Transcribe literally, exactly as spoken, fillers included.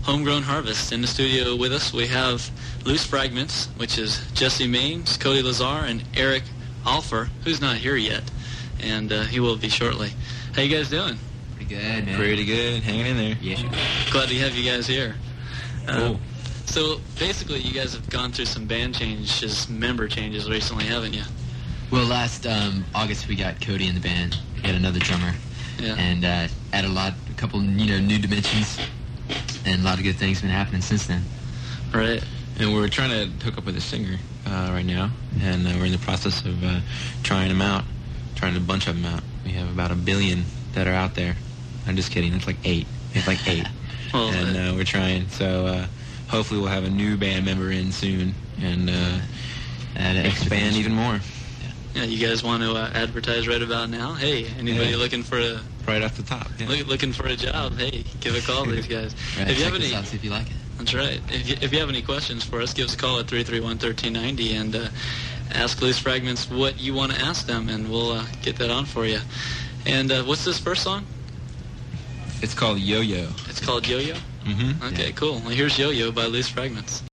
Homegrown Harvest. In the studio with us, we have Loose Fragments, which is Jesse Mames, Cody Lazar, and Eric Alfer, who's not here yet, and uh, he will be shortly. How you guys doing? Pretty good, man. Pretty good. Hanging in there. Yeah. Glad to have you guys here. Uh, Cool. So basically, you guys have gone through some band changes, member changes recently, haven't you? Well, last um, August we got Cody in the band. We got another drummer, Yeah. and uh, added a lot, a couple, you know, new dimensions, and a lot of good things been happening since then. Right. And we're trying to hook up with a singer uh, right now, and uh, we're in the process of uh, trying them out, trying to bunch of them out. We have about a billion that are out there. I'm just kidding. It's like eight. It's like eight. Well, and uh, we're trying. So uh, hopefully we'll have a new band member in soon and uh, Add an extra expand dimension. even more. Yeah, you guys want to uh, advertise right about now? Hey, anybody Yeah. looking for a Right off the top. Yeah. look, looking for a job? Hey, give a call to these guys. Right, if you check have us any, out, see if you like it. that's right. If you, if you have any questions for us, give us a call at three three one, one three nine zero and uh, ask Loose Fragments what you want to ask them, and we'll uh, get that on for you. And uh, what's this first song? It's called Yo-Yo. It's called Yo-Yo. Mm-hmm. Okay, Yeah. cool. Well, here's Yo-Yo by Loose Fragments.